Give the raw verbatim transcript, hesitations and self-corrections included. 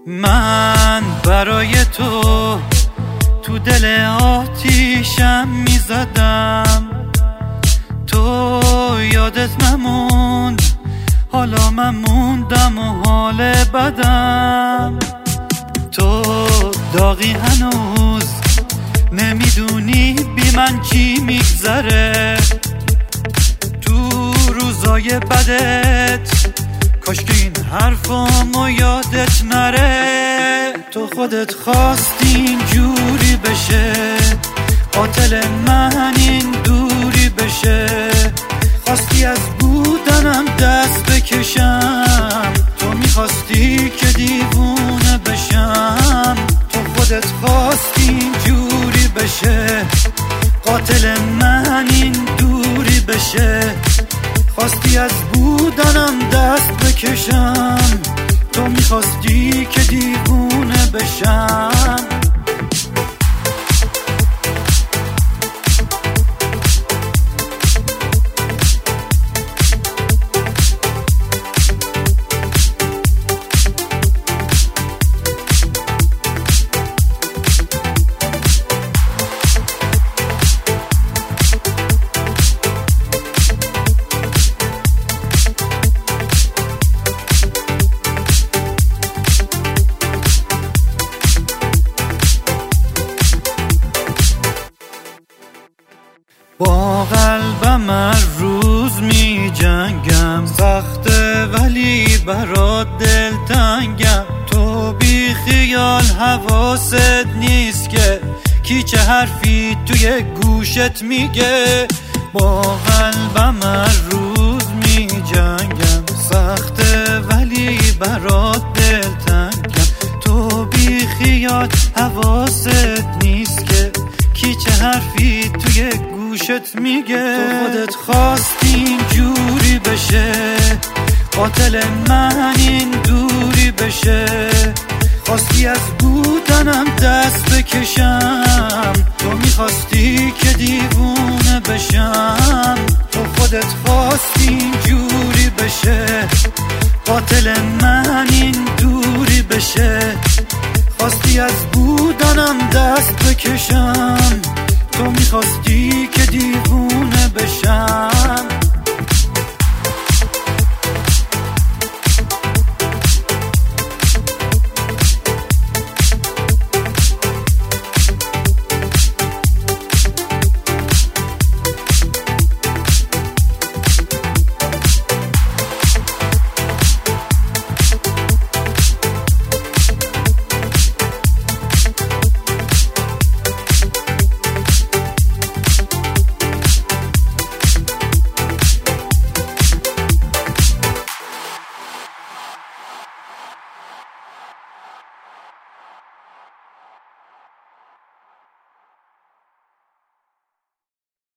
من برای تو تو دل آتیشم میزدم، تو یادت نموند، حالا من موندم و حال بدم. تو داغی هنوز نمیدونی بی من چی میگذره، تو روزای بدت کاش که این حرفامو یادت نره. تو خودت خواستی اینجوری بشه، قاتل من این دوری بشه، خواستی از بودنم دست بکشم، تو میخواستی که دیوونه بشم. تو خودت خواستی اینجوری بشه، قاتل من این دوری بشه، خواستی از بودنم دست بکشم، تو میخواستی که دیوونه بشم. با قلبم هر روز می جنگم، سخته ولی برات دلتنگم. تو بی خیال حواست نیست که کی چه حرفی توی گوشت میگه. با قلبم هر روز می جنگم، سخته ولی برات دلتنگم. تو بی خیال حواست نیست که کی چه حرفی توی گوشت میگه. تو خودت خواستی اینجوری بشه، قاتل من این دوری بشه، خواستی از بودنم دست بکشم، تو میخواستی که دیوونه بشم. تو خودت خواستی اینجوری بشه، قاتل من این دوری بشه، خواستی از بودنم دست بکشم، تو میخواستی که دیوونه بشم.